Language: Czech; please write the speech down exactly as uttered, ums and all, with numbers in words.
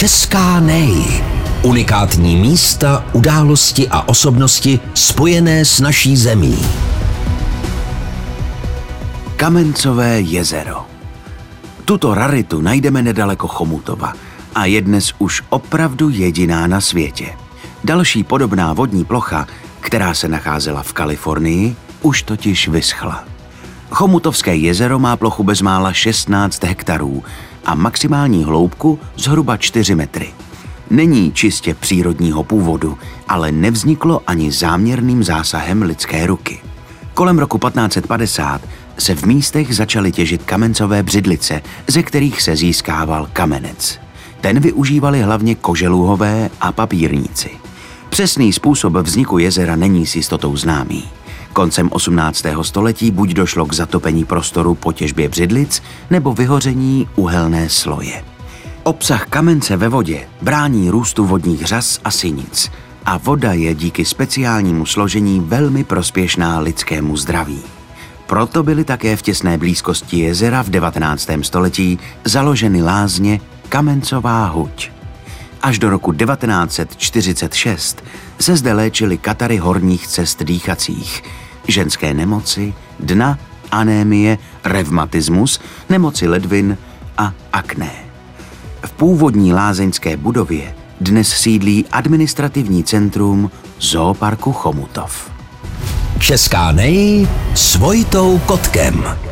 Česká nej. Unikátní místa, události a osobnosti spojené s naší zemí. Kamencové jezero. Tuto raritu najdeme nedaleko Chomutova a je dnes už opravdu jediná na světě. Další podobná vodní plocha, která se nacházela v Kalifornii, už totiž vyschla. Chomutovské jezero má plochu bezmála šestnáct hektarů a maximální hloubku zhruba čtyři metry. Není čistě přírodního původu, ale nevzniklo ani záměrným zásahem lidské ruky. Kolem roku patnáct set padesát se v místech začaly těžit kamencové břidlice, ze kterých se získával kamenec. Ten využívali hlavně koželuhové a papírníci. Přesný způsob vzniku jezera není s jistotou známý. Koncem osmnáctého století buď došlo k zatopení prostoru po těžbě břidlic, nebo vyhoření uhelné sloje. Obsah kamence ve vodě brání růstu vodních řas a sinic a voda je díky speciálnímu složení velmi prospěšná lidskému zdraví. Proto byly také v těsné blízkosti jezera v devatenáctém století založeny lázně Kamencová huť. Až do roku devatenáct set čtyřicet šest se zde léčily katary horních cest dýchacích, ženské nemoci, dna, anémie, revmatismus, nemoci ledvin a akné. V původní lázeňské budově dnes sídlí administrativní centrum Zooparku Chomutov. Česká nej s Vojtou Kotkem.